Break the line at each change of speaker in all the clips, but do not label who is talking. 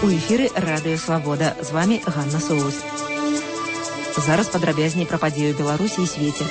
У эфіры Радыё Свабода. З вами Ганна Соус. Зараз падрабязней пра падзею Беларусі і свеце.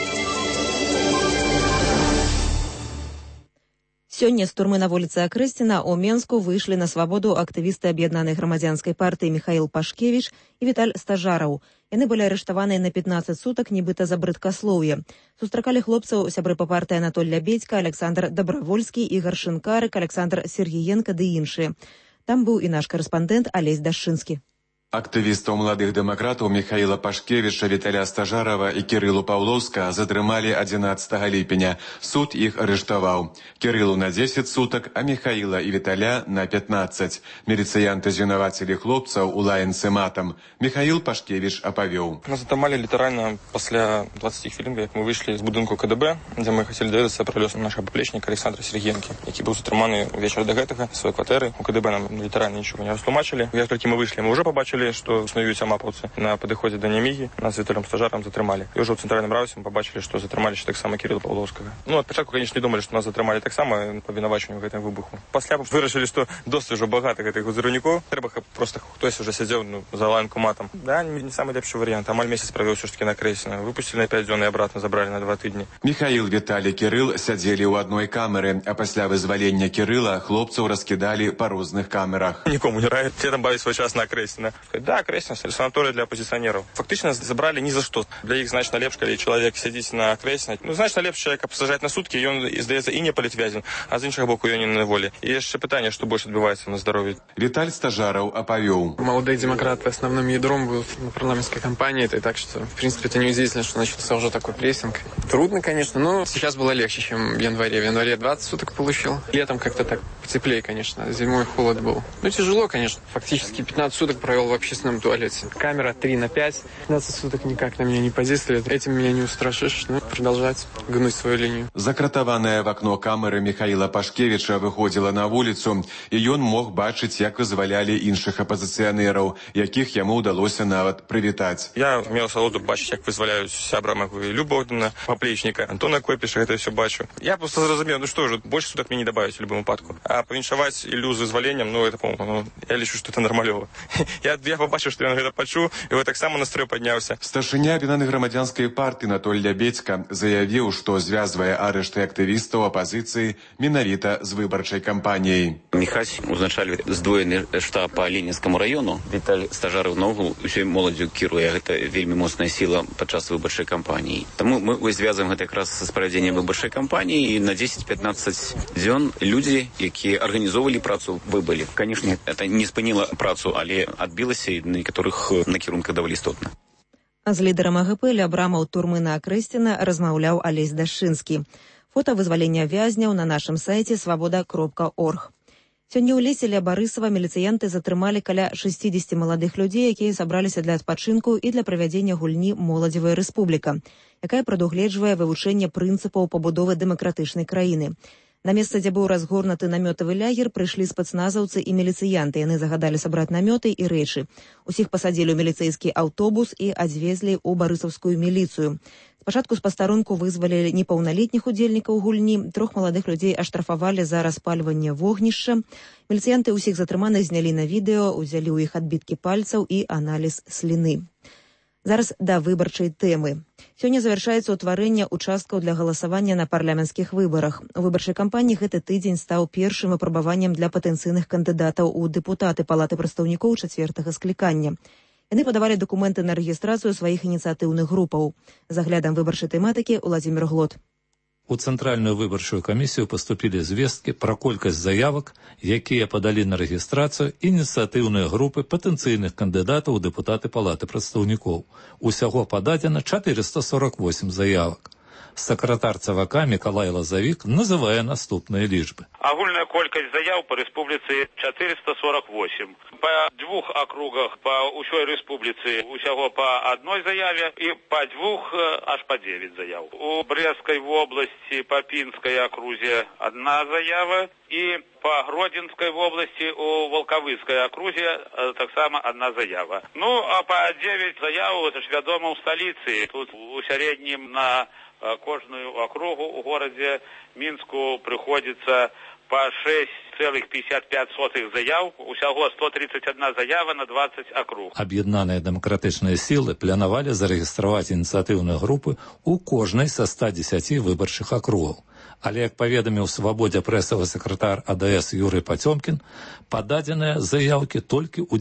Сёння з турмы на вуліцы Акрэсціна ў Менску выйшлі на свабоду актывісты аб'яднанай грамадзянскай партыі Міхаіл Пашкевіч і Віталь Стажараў. Яны былі арыштаваныя на 15 сутак, нібыта за брыдкаслоўе. Сустракалі хлопцаў сябры па партыі Анатоль Лябедзька, Александр Дабравольскі, Ігар Шынкарык, Александр Сергіенка ды іншыя. Там быў і наш карэспандэнт Алесь Дашчынскі.
Актывістаў маладых дэмакратаў Міхаіла Пашкевіча, Віталя Стажарава і Кірылу Паўлоўска затрымалі 11 ліпеня. Суд іх арыштаваў. Кірылу на 10 сутак, а Міхаіла і Віталя на 15. Міліцыянты звінавацілі хлопцаў у лаянцы матам. Міхаіл Пашкевіч апавёў.
Нас затрымалі літаральна пасля 20 хвілін, як мы выйшлі з будынку КДБ, дзе мы хацелі даведацца пра лёс нашага паплечніка Александра Сергіенкі, які быў затрыманы ўвечары да гэтага сваёй кватэры. У КДБ нам літаральна нічога не растлумачылі. Як толькі мы выйшлі, мы ўжо пабачылі, што існуюць амапаўцы. На падыходзе да Нямігі нас з Віталем Стажарам затрымалі. І ўжо ў цэнтральным раўсе мы пабачылі, што затрымалі таксама Кірыла Паўлоўскага. Ад пачатку, канечне, не думалі, што нас затрымалі таксама па вінавачанню гэтым выбуху. Пасля вырашылі, што досыць ужо багата гэтых узрыўнікоў. Трэба, каб проста хтось уже сядзеў за лаянку матам. Да, не самы лепшы варыянт. Амаль месяц правёў усё ж такі на Акрэсціна. Выпусцілі на 5 дзён і абратна забралі на 2 тыдні.
Міхаіл, Віталій, Кірыл сядзелі ў адной камеры, а пасля вызвалення Кірыла хлопцаў раскідалі па розных камерах.
Нікому не раю. Все там бавіць свой час на Акрэсціна. Да, Акрэсціна, санаторый для апозіцыянераў. Фактычна забралі ні за што. Для іх значна лепш, калі чалавек сядзіць на Акрэсціна. Значна лепш чалавека пасажаць на суткі, ён, здаецца, і не палітвязень, а з іншага боку ён не на волі. І яшчэ пытанне, што больш адбываецца на здароўі.
Віталь Стажараў апавёў.
Молодые демократы основным ядром будут на парламентской кампании, так что, в принципе, это неудивительно, что начался уже такой прессинг. Трудно, конечно, но сейчас было легче, чем в январе. В январе 20 суток получил. Летом как-то так потеплее, конечно, зимой холод был. Тяжело, конечно. Фактически 15 суток провел в общественном туалете. Камера 3/5. 15 суток никак на меня не подействует. Этим меня не устрашишь. Продолжать гнуть свою линию.
Закратаваная в окно камеры Міхаіла Пашкевіча выходзіла на вуліцу, і ён мог бачыць, як вызвалялі іншых апазіцыянераў, якіх яму ўдалося нават прывітаць.
Я меў салоду бачыць, як вызваляюць сябра майго Любовдана, паплечніка, Антона Копіша, гэта ўсё бачу. Я просто зразумеў, больше суток мне не добавить в любым выпадку. А павіншаваць Ілю з вызваленнем, это, по-моему, я лічу, што это нармалёва. Я побачыў, што ён гэта пачуў, і так само настрой падняўся.
Старшыня аб'яднанай грамадзянскай партыі Анатоль Лябедзька заявіў, што звязвае арышты актывістаў апазіцыі менавіта з выбарчай кампаніяй.
Міхась узначальвае здвоены штаб па Ленінскаму раёну. Віталь Стажараў наогул усёй моладдзю кіруе. Гэта вельмі моцная сіла падчас выбарчай кампаніі. Таму мы звязваем гэта якраз са правядзеннем выбарчай кампаніі, і на 10-15 дзён людзі, якія арганізоўвалі працу, выбылі. Канешне, это не спыніла працу, але адбілася і на некаторых накірунках даволі істотна.
З лідарам АГП ля брамаў турмы на Акрэсціна размаўляў Алесь Дашчынскі. Фота вызвалення вязняў на нашым сайце свабода.орг. Сёння ў лесе ля Барысава міліцыянты затрымалі каля 60 маладых людзей, якія сабраліся для адпачынку і для правядзення гульні «Моладзевая рэспубліка», якая прадугледжвае вывучэнне прынцыпаў пабудовы дэмакратычнай краіны. На месца, дзе быў разгорнуты намётавы лагер, прыйшлі спецназаўцы і міліцыянты. Яны загадалі сабраць намёты і рэчы. Усіх пасадзілі ў міліцэйскі аўтобус і адвезлі ў барысаўскую міліцыю. Спачатку з пастарунку вызвалілі непаўналетніх удзельнікаў гульні. 3 маладых людзей аштрафавалі за распальванне вогнішча. Міліцыянты ўсіх затрыманых знялі на відэо, узялі ў іх адбіткі пальцаў і аналіз сліны. Зараз да выбарчай тэмы. Сёння завяршаецца ўтварэнне участкаў для галасавання на парламенцкіх выбарах. У выбарчай кампаніі гэты тыдзень стаў першым выпрабаваннем для патэнцыйных кандыдатаў у дэпутаты Палаты прадстаўнікоў 4-га склікання. Яны падавалі дакументы на рэгістрацыю сваіх ініцыятыўных групаў. З аглядам выбарчай тэматыкі Уладзімір Глот.
У Цэнтральную выбарчую камісію паступілі звесткі пра колькасць заявак, якія падалі на рэгістрацыю ініцыятыўныя групы патэнцыйных кандыдатаў у дэпутаты Палаты прадстаўнікоў. Усяго пададзена 448 заявак. Сакратар ЦВК Мікалай Лазавік называе наступныя лічбы.
Агульная колькасць заяў па рэспубліцы 448. Па 2 акругах па ўсёй рэспубліцы усяго па 1 заяве і па 2 аж па 9 заяў. У Брэсцкай вобласці па Пінскай акрузе 1 заява і па Гродзенскай вобласці у Волковыскай акрузе таксама 1 заява. А па 9 заяў, это ж вядома ў сталіцы. Тут у сярэднім на кожную акругу у горадзе Мінску прыходзіцца па 6,55 заяў, усяго 131 заява на 20 акруг.
Аб'яднаныя дэмакратычныя сілы планавалі зарэгістраваць ініцыятыўныя групы ў кожнай са 110 выбарчых акругаў. Але, як паведаміў Свабодзе прэсавы сакратар АДС Юрый Пацёмкін, пададзеныя заяўкі толькі ў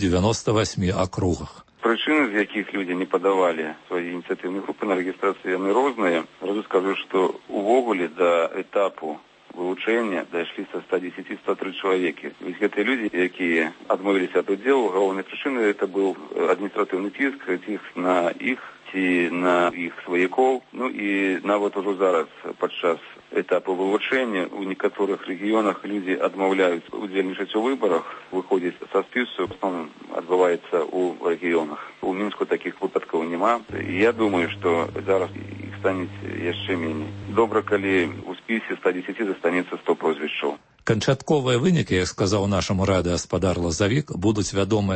98 акругах.
Прычыны, з якіх людзі не падавалі свае ініцыятыўныя групы на рэгістрацыю, яны розныя. Разу скажу, што увогуле да этапу вылучэння дайшлі са 110-103 чалавекі. Вось гэтыя людзі, якія адмовіліся ад удзелу, галоўнай прычынай это быў адміністратыўны ціск на іх ці на іх сваякоў. Ну і нават ужо зараз падчас этапу вылучэння у некаторых рэгіёнах людзі адмаўляюць удзельнічаць у выбарах, выходзяць са спісу, в основном адбываецца ў рэгіёнах. У Мінску такіх выпадкаў няма. Я думаю, што зараз іх стане яшчэ меней. Добра, калі у спісе 110 застанецца 100 прозвішчаў.
Канчатковыя вынікі, як сказаў нашаму радыёгаспадар Лазавік, будуць вядомыя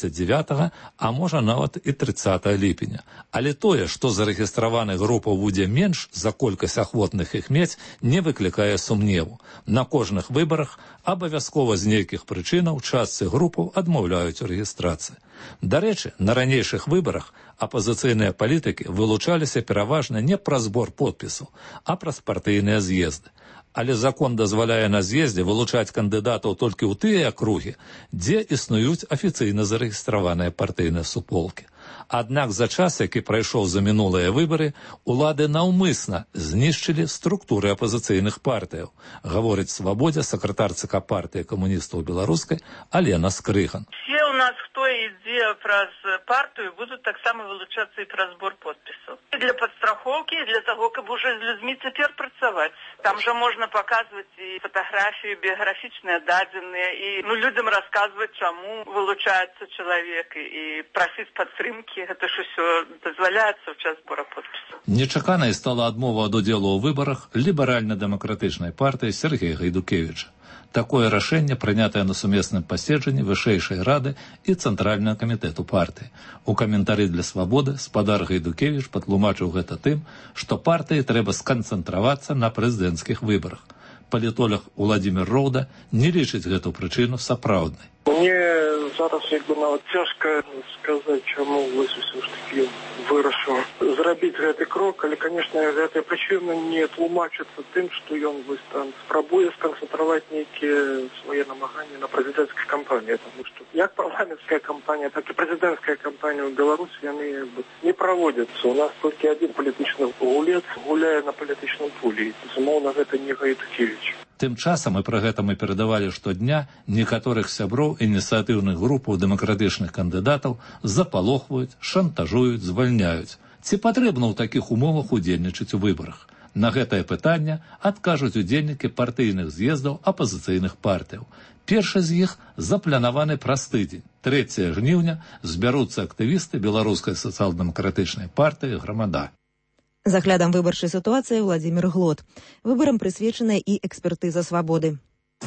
29, а можа нават і 30 ліпеня. Але тое, што зарэгістраваных групаў будзе менш за колькасць ахвотных іх мець, не выклікае сумневу. На кожных выбарах абавязкова з нейкіх прычынаў частцы групаў адмаўляюць у рэгістрацыі. Дарэчы, на ранейшых выбарах апазіцыйныя палітыкі вылучаліся пераважна не праз збор подпісу, а праз партыйныя з'езды. Але закон дазваляе на з'ездзе вылучаць кандыдатаў толькі ў тыя акругі, дзе існуюць афіцыйна зарэгістраваныя партыйныя суполкі. Аднак за час, які прайшоў за мінулыя выбары, улады наўмысна знішчылі структуры апазіцыйных партыяў, гаворыць Свабодзе сакратар ЦК партыі камуністаў беларускай Алена Скрыган.
Все у нас, хто ідзе праз партыю, будуць таксама вылучацца і праз збор подпісаў. І для падстрахоўкі, і для таго, каб уже з людзьмі цяпер працаваць. Там жа можна паказваць і фатаграфіі, біяграфічныя дадзеныя, і людзям расказваць, чаму вылучаецца чалавек, і прасіць падтрымкі. Гэта ж усё дазваляецца ў час збора подпісаў.
Нечаканай стала адмова ад удзелу ў выбарах ліберальна-дэмакратычнай партыі Сергея Гайдукевіча. Такое рашэнне прынятае на сумесным паседжанні Вышэйшай рады і Цэнтральнага камітэту партыі. У каментары для Свабоды спадар Гайдукевіч патлумачыў гэта тым, што партыі трэба сканцэнтравацца на прэзідэнцкіх выбарах. Палітолог Уладзімір Роўда не лічыць гэту прычыну сапраўднай.
Мне зараз нават цяжка сказаць, чаму вось усё ж такі вырашыў зрабіць гэты крок, але, канешне, гэтая прычына не тлумачыцца тым, што ён вось там спрабуе сканцэнтраваць нейкія свае намаганні на прэзідэнцкай кампаніі, таму што як парламенцкая кампанія, так і прэзідэнцкая кампанія ў Беларусі яны не праводзяцца. У нас толькі адзін палітычны гулец гуляе на палітычным полі. Безумоўна, гэта не Гайдукевіч.
Тым часам, і пра гэта мы перадавалі штодня, некаторых сяброў ініцыятыўных групаў дэмакратычных кандыдатаў запалохваюць, шантажуюць, звальняюць. Ці патрэбна ў такіх умовах удзельнічаць у выбарах? На гэтае пытанне адкажуць удзельнікі партыйных з'ездаў апазіцыйных партыяў. Першы з іх запланаваны праз тыдзень. 3 жніўня збяруцца актывісты беларускай сацыял-дэмакратычнай партыі «Грамада».
За аглядам выбарчай сітуацыі Владзімір Глот. Выбарам прысвечаная і экспертыза Свабоды.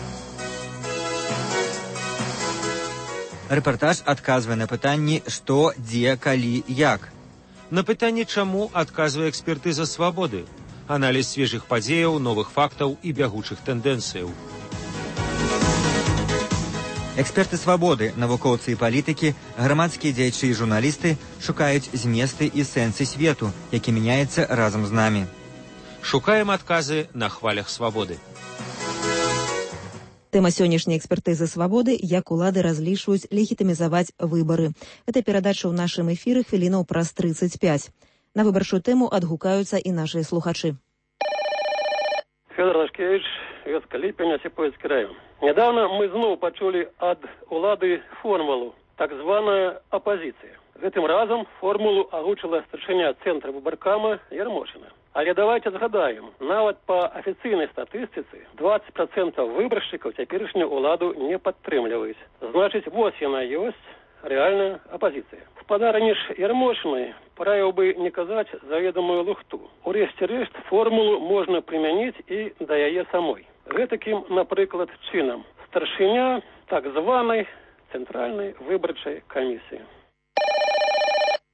Рэпартаж адказвае на пытанні «Што, дзе, калі, як?».
На пытанне «Чаму?» адказвае экспертыза Свабоды. Аналіз свежых падзеяў, новых фактаў і бягучых тэндэнцыяў.
Эксперты Свабоды, навукоўцы і палітыкі, грамадскія дзеячы і журналісты шукаюць зместы і сэнсы свету, які мяняецца разам з намі.
Шукаем адказы на хвалях Свабоды.
Тэма сённяшняй экспертызы Свабоды, як улады разлічваюць легітымізаваць выбары. Гэта перадача ў нашым эфіры хвілінаў праз 35. На выбарчую тэму адгукаюцца і нашыя слухачы.
Фёдор Лашкевич, вёска Ліпень, Осіпоўскі район. Недавно мы зноў пачулі ад улады формулу, так званая апазіцыя. Гэтым разам формулу агучыла старшыня цэнтра выбаркама Ярмошына. Але давайте згадаем, нават па афіцыйнай статыстыцы 20% выбаршчыкаў цяперашнюю уладу не падтрымліваюць. Значыць, вось яна ёсць рэальная апазіцыя. Спадарыні ж Ярмошынай параіў бы не казаць заведамую лухту. У рэшце-рэшт формулу можна прымяніць і да яе самой. Гэтакім, напрыклад, чынам старшыня так званай цэнтральнай выбарчай камісіі.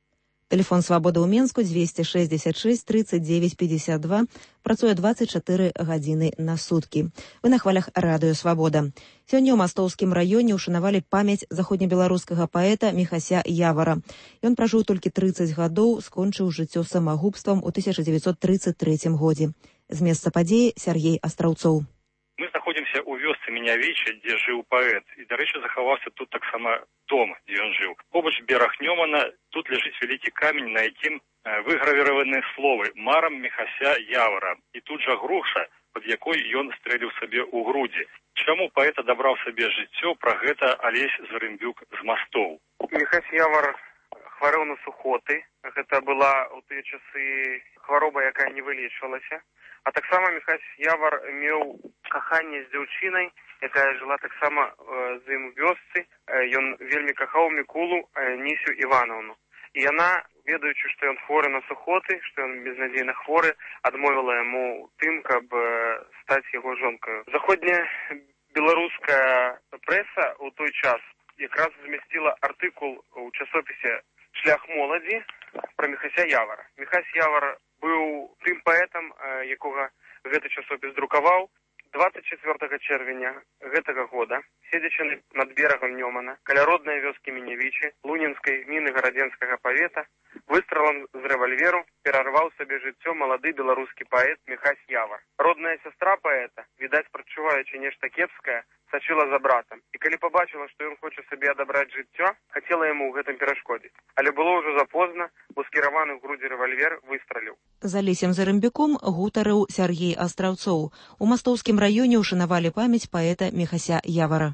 Тэлефон «Свабода» ў Менску 266 39 52, працуе 24 гадзіны на суткі. Вы на хвалях радыё «Свабода». Сёння ў Мастоўскім раёне ушанавалі памяць заходнебеларускага паэта Міхася Явара. Ён пражыў толькі 30 гадоў, скончыў жыццё самагубствам у 1933 годзе. З месца падзеі Сяргей Астраўцоў.
Мы знаходзімся ў вёсцы Мінявіча, дзе жыў паэт. І, дарэчы, захаваўся тут таксама дом, дзе ён жыў. Побач бераг Нёмана, тут ляжыць вялікі камень, на якім выгравіраваны словы «Марам Міхася Явара». І тут жа груша, пад якой ён стрэліў сабе ў грудзі. Чаму паэт адабраў сабе жыццё, пра гэта Алесь Зарымбюк з Мастоў.
Міхась Явар хварэў на сухоты. Гэта была ў тыя часы хвароба, якая не вылечвалася. А таксама Міхась Явар меў каханне з дзяўчынай, якая жыла таксама з ім у вёсцы. Ён вельмі кахаў Мікулу Нісю Івановну. І яна, ведаючы, што ён хворы на сухоты, што ён безнадзейна хворы, адмовіла яму тым, каб стаць яго жонкаю. Заходняя беларуская прэса ў той час якраз змясціла артыкул у часопісе «Шлях моладзі» пра Міхася Явара. Міхась Явар быў тым паэтам, якога гэты часопіс друкаваў. 24 чэрвеня гэтага года, седзячы над берагам Нёмана, каля роднай вёскі Мінявічы, Лунінскай гміны Гарадзенскага павета, выстралам з рэвальверу перарваў сабе жыццё малады беларускі паэт Міхась Явар. Родная сястра паэта, відаць, прачуваючы нешта кепскае, сачыла за братам. І калі пабачыла, што ён хоча сабе адабраць жыццё, хацела яму ў гэтым перашкодзіць. Але было ўжо запозна, бо скіраваны ў грудзі рэвальвер выстраліў.
За Алесем Зарымбюком гутарыў Сяргей Астраўцоў. У Мастоўскім раёне ушанавалі памяць паэта Міхася Явара.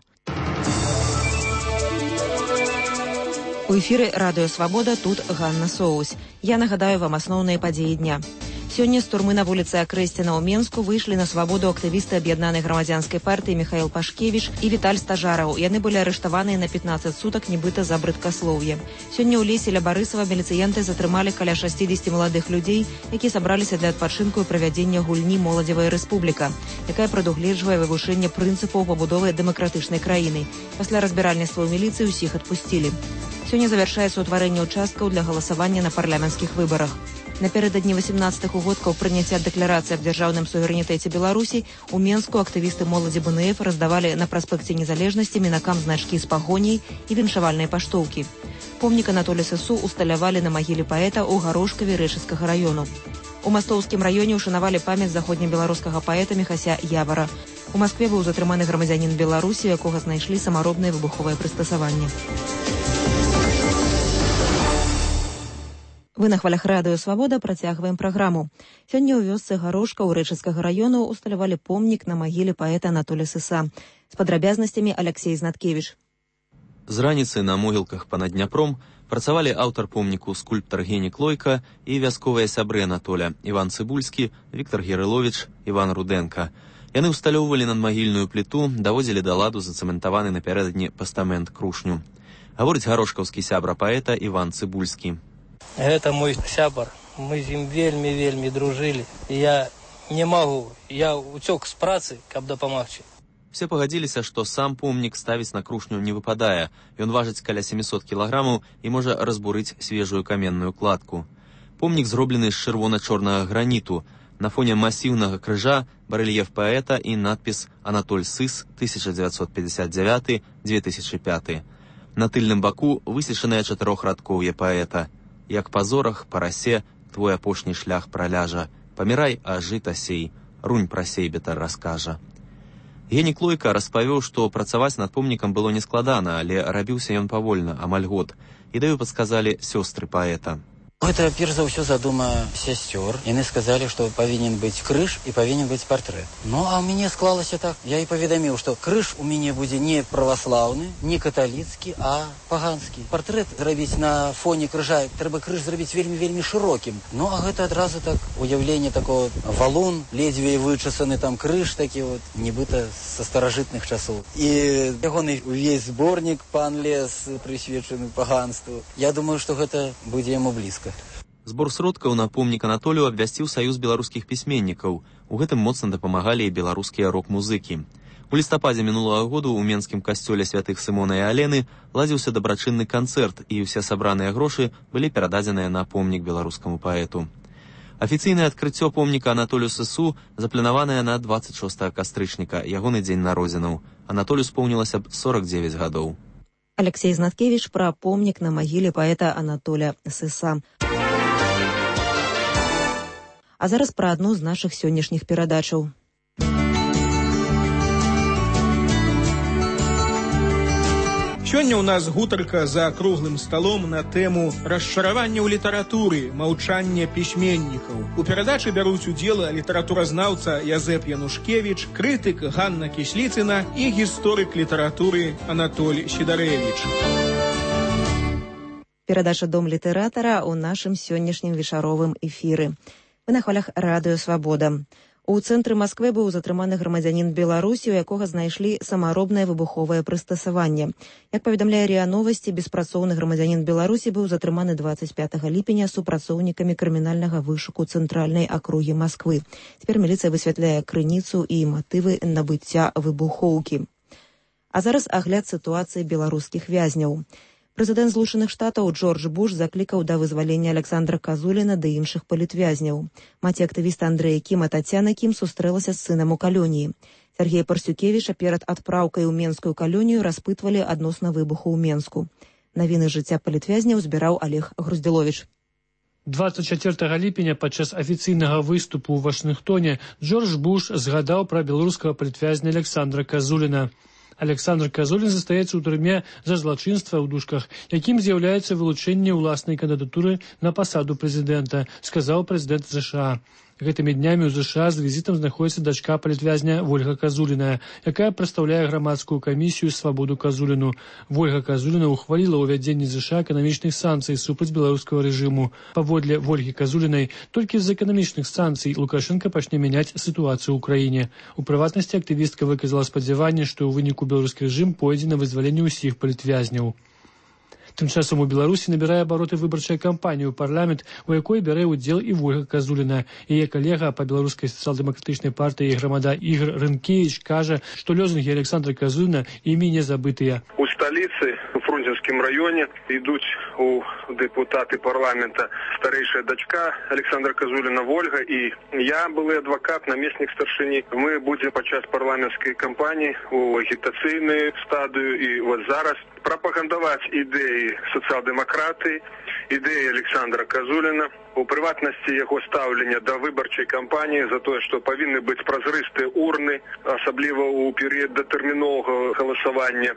У эфіры радыё «Свабода», тут Ганна Соус. Я нагадаю вам асноўныя падзеі дня. Сёння з турмы на вуліцы Акрэсціна ў Менску выйшлі на свабоду актывісты аб'яднанай грамадзянскай партыі Міхаіл Пашкевіч і Віталь Стажараў. Яны былі арыштаваныя на 15 сутак, нібыта за брыдкаслоўе. Сёння ў лесе ля Барысава міліцыянты затрымалі каля 60 маладых людзей, якія сабраліся для адпачынку і правядзення гульні «Моладзевая рэспубліка», якая прадугледжвае вывучэнне прынцыпаў пабудовы дэмакратычнай краіны. Пасля разбіральніцтва ў міліцыі ўсіх адпусцілі. Сёння завяршаецца ўтварэнне ўчасткаў для галасавання на парламенцкіх выбарах. Напярэдадні 18-х угодкаў прыняцця дэкларацыі аб дзяржаўным суверэнітэце Беларусі у Менску актывісты моладзі БНФ раздавалі на праспекце Незалежнасці мінакам значкі з пагоняй і віншавальныя паштоўкі. Помнік Анатолія Сысу усталявалі на магіле паэта ў Гарошкаве Рэчыцкага раёну. У Мастоўскім раёне ушанавалі памяць заходнебеларускага паэта Міхася Явара. У Маскве быў затрыманы грамадзянін Беларусі, якога знайшлі самаробнае выбуховае прыстасаванне. Вы на хвалях радыё «Свабода» працягваем праграму. Сёння ў вёсцы Гарошка ў Рэчыцкага раёну усталявалі помнік на магіле паэта Анатолія Сыса. З падрабязнасцямі Алексей Знаткевіч.
З раніцы на могілках панад Дняпром працавалі аўтар помніку скульптар Генік Лойка і вясковыя сябры Анатоля Іван Цыбульскі, Віктар Герыловіч, Іван Руденка. Яны ўсталёўвалі надмагільную пліту, даводзілі да ладу зацэментаваны напярэдадні пастамент крушню. Гаворыць гарошкаўскі сябра паэта Іван Цыбульскі.
Гэта мой сябар. Мы з ім вельмі дружылі. Я не магу, я уцёк з працы, каб дапамагчы.
Все пагадзіліся, што сам помнік ставіць на крушню не выпадае. Ён важыць каля 700 кілаграмаў і можа разбурыць свежую каменную кладку. Помнік зроблены з чырвона-чорнага граніту. На фоне масіўнага крыжа барэльеф паэта і надпіс «Анатоль Сыс, 1959-2005». На тыльным баку высечанае чатырохрадкоўе паэта. Як па зорах, па расе, твой апошні шлях праляжа. Памірай, а жыта сей, рунь пра сейбета раскажа. Генік Лойка распавёў, што працаваць над помнікам было нескладана, але рабіўся ён павольна, амаль год. Ідэю падсказалі сёстры паэта.
Это, перш за ўсё, задума сясцёр. Яны сказалі, што павінен быць крыж і павінен быць партрэт. Ну, а ў мяне склалася так. Я і паведаміў, што крыж у мяне будзе не праваслаўны, не каталіцкі, а паганскі. Партрэт зрабіць на фоне крыжа, трэба крыж зрабіць вельмі шырокім. Ну, а гэта адразу так уяўленне такого валун, ледзьве вычасаны там крыж такі вот, нібыта са старажытных часоў. І ягоны увесь зборнік «Пан лес» прысвечаны паганству. Я думаю, што гэта будзе яму блізка.
Збор сродкаў на помнік Анатолію абвясціў Саюз беларускіх пісьменнікаў. У гэтым моцна дапамагалі і беларускія рок-музыкі. У лістападзе мінулага году ў менскім касцёле святых Сымона і Алены ладзіўся дабрачынны канцэрт, і ўсе сабраныя грошы былі перададзеныя на помнік беларускаму паэту. Афіцыйнае адкрыццё помніка Анатолію Сысу запланаванае на 26 кастрычніка, ягоны дзень народзінаў. Анатолію споўнілася б 49 гадоў.
Алексей Знаткевич пра помнік на магіле паэта Анатоля Сыса. А зараз пра адну з нашых сённяшніх перадачаў.
Сёння ў нас гутарка за круглым сталом на тэму расчаравання ў літаратуры, маўчання пісьменнікаў. У перадачы бяруць удзел літаратуразнаўца Язэп Янушкевіч, крытык Ганна Кісліцына і гісторык літаратуры Анатоль Сідарэвіч.
Перадача «Дом літаратара» ў нашым сённяшнім вечаровым эфіры. Вы на хвалях радыё «Свабода». У цэнтры Масквы быў затрыманы грамадзянін Беларусі, у якога знайшлі самаробнае выбуховае прыстасаванне. Як паведамляе РИА Новасці, беспрацоўны грамадзянін Беларусі быў затрыманы 25 ліпеня супрацоўнікамі крымінальнага вышуку цэнтральнай акругі Масквы. Цяпер міліцыя высвятляе крыніцу і матывы набыцця выбухоўкі. А зараз агляд сітуацыі беларускіх вязняў. Прэзідэнт Злучаных Штатаў Джордж Буш заклікаў да вызвалення Александра Казуліна ды іншых палітвязняў. Маці актывіста Андрэя Кіма Тацяна Кім сустрэлася з сынам у калоніі. Сергея Парсюкевіча перад адпраўкай у менскую калонію распытвалі адносна выбуху ў Менску. Навіны жыцця палітвязняў збіраў Олег Груздзіловіч.
24 ліпеня падчас афіцыйнага выступу ў Вашынгтоне Джордж Буш згадаў пра беларускага палітвязня Александра Казуліна. Александр Казулін застаецца ў турме за злачынства ў дужках, якім з'яўляецца вылучэнне ўласнай кандыдатуры на пасаду прэзідэнта, сказаў прэзідэнт США. Гэтымі днямі ў США з візітам знаходзіцца дачка палітвязня Вольга Казуліна, якая прадстаўляе грамадскую камісію «Свабоду Казуліну». Вольга Казуліна ухваліла ўвядзенне США эканамічных санкцый супраць беларускага рэжыму. Паводле Вольгі Казулінай, толькі з эканамічных санкцый Лукашенко пачне мяняць сітуацыю ў краіне. У прыватнасці актывістка выказала спадзяванне, што ў выніку беларускі рэжым пойдзе на вызваленне ўсіх палітвязняў. Тым часам у Беларусі набірае абароты выбарчая кампанія ў парламент, у якой бярэ ўдзел і Вольга Казуліна. Яе калега па беларускай сацыял-дэмакратычнай партыі грамада Ігор Рынкевіч кажа, што лозунгі Александра Казуліна імі не забытыя.
У сталіцы, у Фрунзенскім раёне, ідуць у дэпутаты парламента старэйшая дачка Александра Казуліна Вольга і я, былы адвакат, намеснік старшыні. Мы будзем падчас парламенцкай кампаніі у агітацыйную стадыю і вот зараз прапагандаваць ідэі сацыял-дэмакратыі, ідэі Александра Казуліна, у прыватнасці яго стаўлення да выбарчай кампаніі за тое, што павінны быць празрыстыя урны, асабліва ў перыяд датэрміновага галасавання.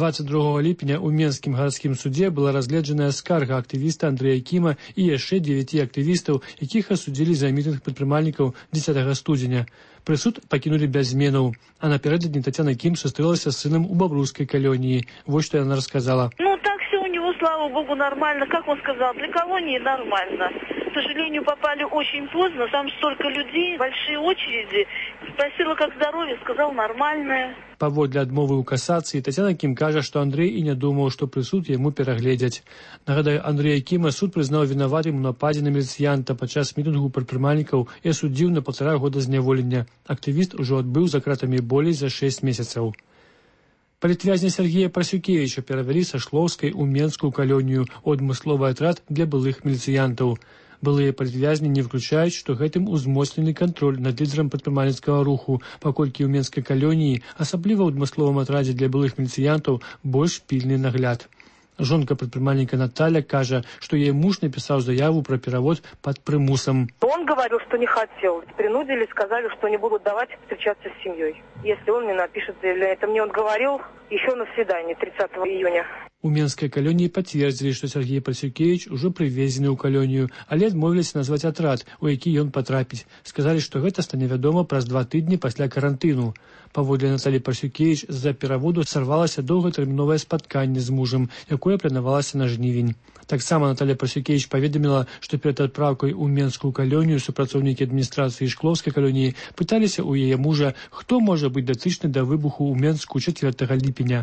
22 ліпеня ў Менскім гарадскім судзе была разгледжаная скарга актывіста Андрэя Кіма і яшчэ 9 актывістаў, якіх асудзілі за мітынг прадпрымальнікаў 10 студзеня. Прысуд пакінулі без зменаў, а напярэдадні Тацяна Кім сустрэлася з сынам у бабрускай калоніі. Вот что она рассказала.
Ну, так все у него, слава богу, нормально. Как он сказал, для колонии нормально. К сожалению, попали очень поздно, там столько людей, большие очереди. Спросила, как здоровье, сказал, нормальное.
Паводле адмовы ў касацыі Тацяна Кім кажа, што Андрэй і не думаў, што прысуд яму перагледзяць. Нагадаю, Андрэя Кіма суд прызнаў вінаватым у нападзе на міліцыянта падчас мітынгу прадпрымальнікаў і асудзіў на 1,5 года зняволення. Актывіст ужо адбыў за кратамі болей за 6 месяцаў. Палітвязня Сергея Парсюкевіча перавялі са Шлоўскай у Менскую калонію ў адмысловы атрад для былых міліцыянтаў. Былыя палітвязні не выключаюць, што гэтым узмоцнены кантроль над лідарам прадпрымальніцкага руху, паколькі ў Менскай калоніі, асабліва ў адмысловым атрадзе для былых міліцыянтаў, больш пільны нагляд. Жонка прадпрымальніка Наталя кажа, што яе муж напісаў заяву пра перавод пад прымусам.
Он говорил, что не хотел. Принудили, сказали, что не будут давать встречаться с семьей. Если он мне напишет заявление. Это мне он говорил еще на свидании 30 июня.
У Менскай калоніі пацвердзілі, што Сергей Парсюкевіч ужо прывезены ў калонію, але адмовіліся назваць атрад, у які ён патрапіць. Сказалі, што гэта стане вядома праз 2 тыдні пасля карантыну. Паводле Наталі Парсюкевіч, з-за пераводу сарвалася доўгатэрміновае спатканне з мужам, якое планавалася на жнівень. Таксама Наталя Парсюкевіч паведаміла, што перад адпраўкай у Менскую калонію супрацоўнікі адміністрацыі Шклоўскай калоніі пыталіся ў яе мужа, хто можа быць датычны да выбуху ў Менску 4 ліпеня.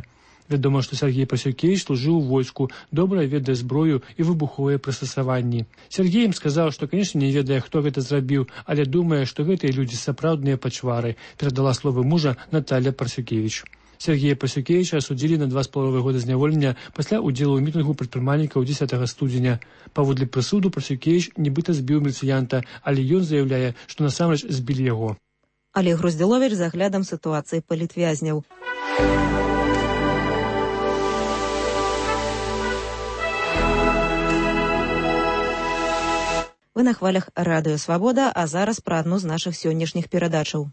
Вядома, што Сергей Пасюкевіч служыў у войску, добра ведае зброю і выбуховыя прыстасаванні. Сергей ім сказаў, што, канешне, не ведае, хто гэта зрабіў, але думае, што гэтыя людзі сапраўдныя пачвары, перадала словы мужа Наталья Парсюкевіч. Сергея Пасюкевіча асудзілі на 2,5 года зняволення пасля ўдзелу ў мітынгу прадпрымальнікаў 10 студзеня. Паводле прысуду Парсюкевіч нібыта збіў міліцыянта, але ён заяўляе, што насамрэч збілі яго.
Олег Груздзіловіч з аглядам сітуацыі палітвязняў. Вы на хвалях Радыё Свабода, а зараз пра адну з нашых сённяшніх перадачаў.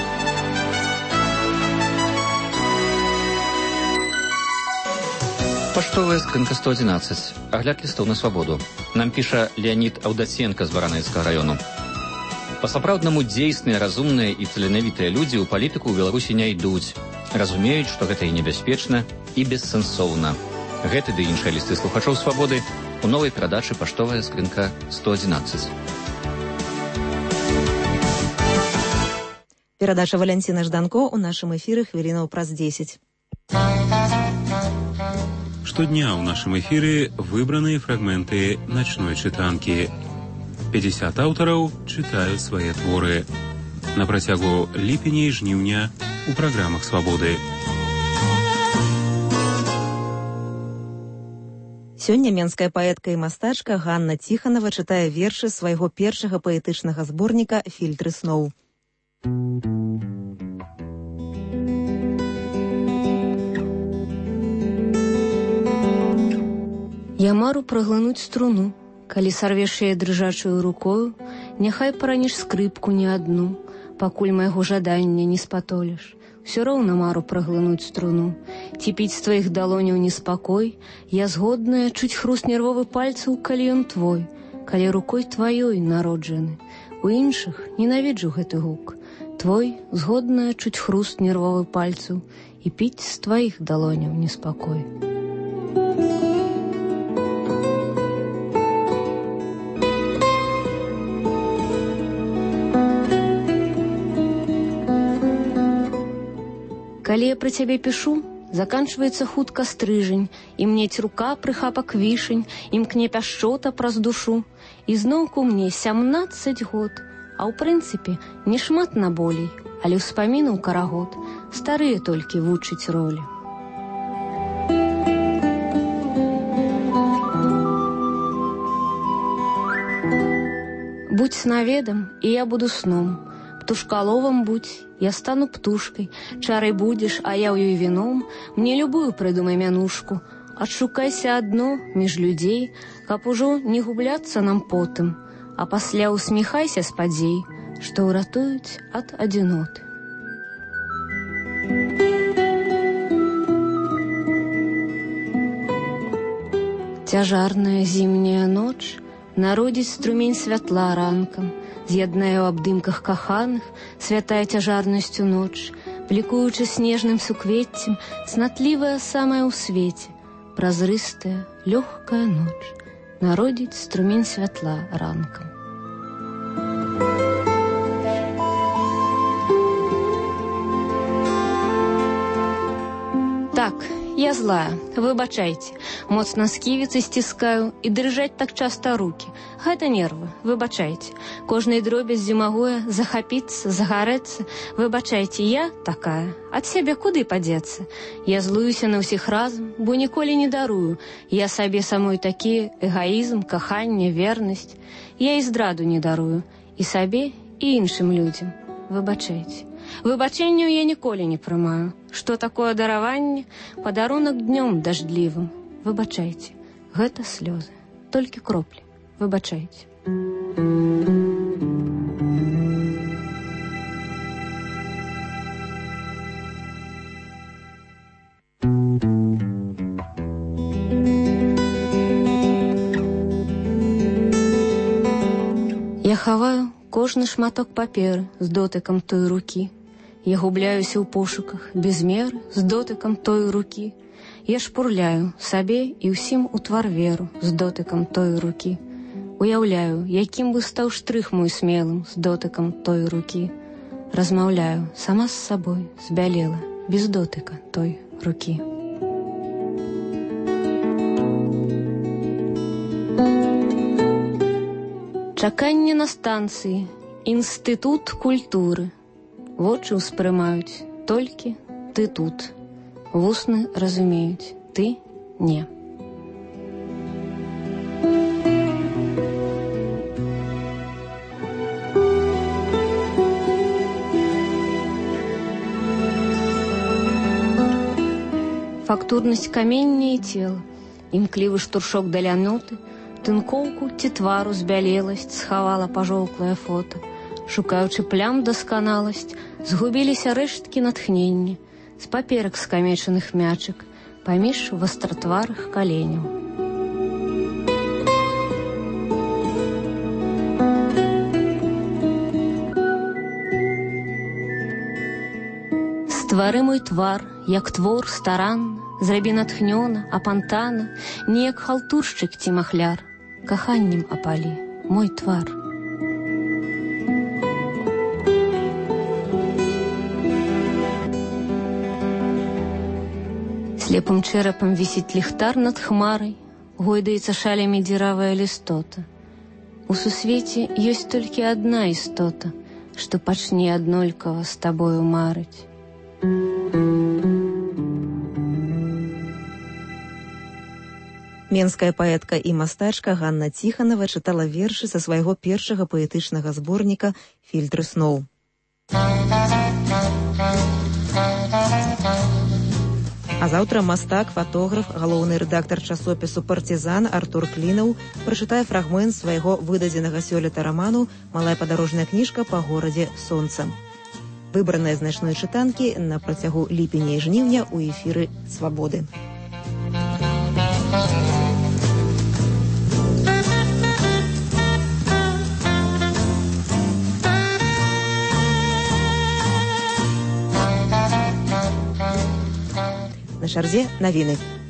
Паштовая скрынка 111. Агляд лістоў на свабоду. Нам піша Леонид Аўдаценка з Варанайскага раёну. Па-сапраўднаму дзейсныя, разумныя і таленавітыя людзі ў палітыку ў Беларусі не ідуць. Разумеюць, што гэта і небяспечна, і бессэнсоўна. Гэты ды іншыя лісты слухачоў свабоды у новай перадачы «Паштовая скрынка 111».
Перадача Валянціна Жданко ў нашым эфіры хвілінаў праз 10.
Штодня ў нашым эфіры выбраныя фрагменты начной чытанкі. 50 аўтараў чытаюць свае творы. На працягу ліпеня і жніўня у праграмах «Свабоды».
Сёння менская паэтка і мастачка Ганна Ціханова чытае вершы свайго першага паэтычнага зборніка «Фільтры сноў».
Я мару праглынуць струну, калі сарвеш яе дрыжачую рукою, няхай параніш скрыпку не адну, пакуль майго жадання не спатоліш. Усё роўна мару праглынуць струну, ці піць з тваіх далоняў неспакой, я згодная чуць хруст нервовы пальцаў, калі ён твой, калі рукой тваёй народжаны. У іншых ненавіджу гэты гук. Твой згодная чуць хруст нервовы пальцаў і піць з тваіх далоняў неспакой. Калі я пра цябе пішу, заканчваецца хутка стрыжань, і мнець рука прыхапак вішань, імкне пяшчота праз душу. І зноўку мне 17 год, а ў прынцыпе не шмат на болей, але ўспамінаў карагод, старыя толькі вучыць ролі. Будь сноведам, і я буду сном, птушкаловам будь, я стану птушкай, чарай будзеш, а я ў ёй віном, мне любую прыдумай мянушку, адшукайся адно між людзей, каб ужо не губляцца нам потым, а пасля усміхайся спадзей, што ўратуюць ад адзіноты. Цяжарная зімняя ноч народзіць струмень святла ранкам, з'яднае ў абдымках каханых святая цяжарнасцю ноч, блікуючы снежным суквеццем, цнатлівая самая ў свеце, празрыстая, лёгкая ноч, народзіць струмень святла ранкам. Так, я злая, выбачайце, моцна сківіцы сціскаю і дрыжаць так часта рукі. Гэта нервы, выбачайце. Кожнай дробяззі магу я захапіцца, загарэцца. Выбачайце, я такая, ад сябе куды падзецца? Я злуюся на ўсіх разам, бо ніколі не дарую. Я сабе самой такі эгаізм, каханне, вернасць. Я і здраду не дарую, і сабе, і іншым людзям. Выбачайце. Выбачэнняў я ніколі не прымаю. Што такое дараванне? Падарунак днём дажджлівым. Выбачайце. Гэта слёзы. Толькі кроплі. Выбачайце. Я хаваю кожны шматок паперы з дотыкам той рукі. Я губляюся ў пошуках без меры з дотыкам той рукі. Я шпурляю сабе і ўсім у твар веру з дотыкам той рукі. Уяўляю, якім бы стаў штрых мой смелым з дотыкам той рукі. Размаўляю сама з сабой, збялела, без дотыка той рукі. Чаканне на станцыі, інстытут культуры. Вочы ўспрымаюць, толькі ты тут. Вусны разумеюць, ты не. Фактурнасць камення і цела, імклівы штуршок да ляноты, тынкоўку ці твару збялеласць схавала пажоўклае фота. Шукаючы плям дасканаласць, згубіліся рэшткі натхнення, з паперак скамечаных мячык, паміж вастратварых каленяў. Ствары мой твар, як твор старанна, зрабі натхнёна, апантана, не як халтуршчык ці махляр, каханнем апалі мой твар. Слепым чэрапам вісіць ліхтар над хмарай, гойдаецца шалямі дзіравая лістота. У сусвеце ёсць толькі адна істота, што пачне аднолькава з табою марыць.
Менская паэтка і мастачка Ганна Ціханова чытала вершы са свайго першага паэтычнага зборніка «Фільтры сноў». А заўтра мастак, фатограф, галоўны рэдактар часопісу «Партызан» Артур Клінаў прачытае фрагмент свайго выдадзенага сёлета раману «Малая падарожная кніжка па горадзе сонца». Выбраныя з начной чытанкі на працягу ліпеня і жніўня ў эфіры «Свабоды». На чарзе навіны.